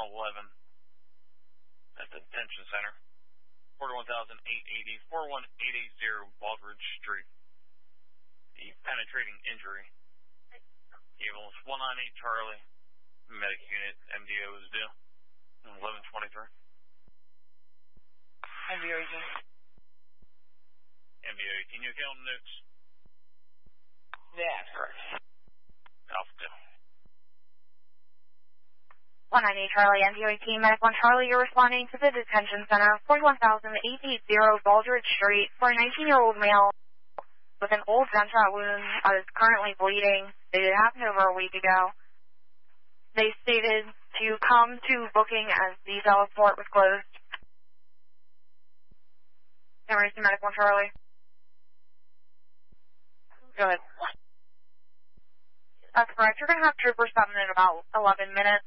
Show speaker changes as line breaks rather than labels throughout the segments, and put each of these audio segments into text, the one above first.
111 at the detention center. 41,880, 41880 Baldridge Street. The penetrating injury. Ambulance 198 Charlie. Medic unit, MDO is due. 1123.
MDO 18.
MDO 18, you okay on the notes?
That's correct.
Alpha 2.
198 Charlie, MDO 18, Medic 1 Charlie, you're responding to the detention center, 41,880 Baldridge Street, for a 19-year-old male with an old gunshot wound that is currently bleeding. It happened over a week ago. They stated to come to booking as the Dallas port was closed. Emergency Medic 1 Charlie.
Go ahead.
That's correct. You're going to have troopers coming in about 11 minutes.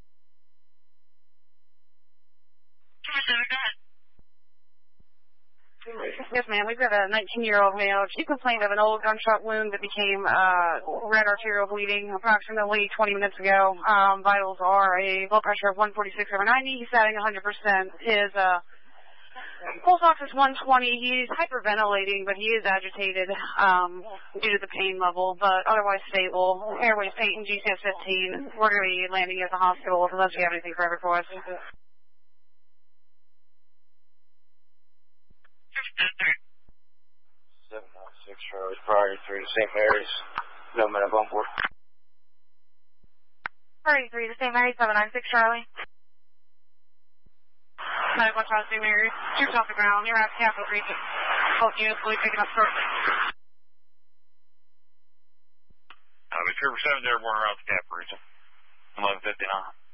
Yes, ma'am. We've got a 19-year-old male. She complained of an old gunshot wound that became red arterial bleeding approximately 20 minutes ago. Vitals are a blood pressure of 146/90. He's setting 100%. His pulse ox is 120. He's hyperventilating, but he is agitated due to the pain level, but otherwise stable. Airways patent, GCS 15. We're going to be landing at the hospital unless you have anything further for us.
796 Charlie, priority 3 to St. Mary's. No minute on board.
Priority 3 to St. Mary's, 796 Charlie.
Medic 1 Charlie, St. Mary's. Troops off the ground. You're at Capital Region. Both units will be picking up shortly.
Trooper 7 there, Warner out to Cap Region. 1159.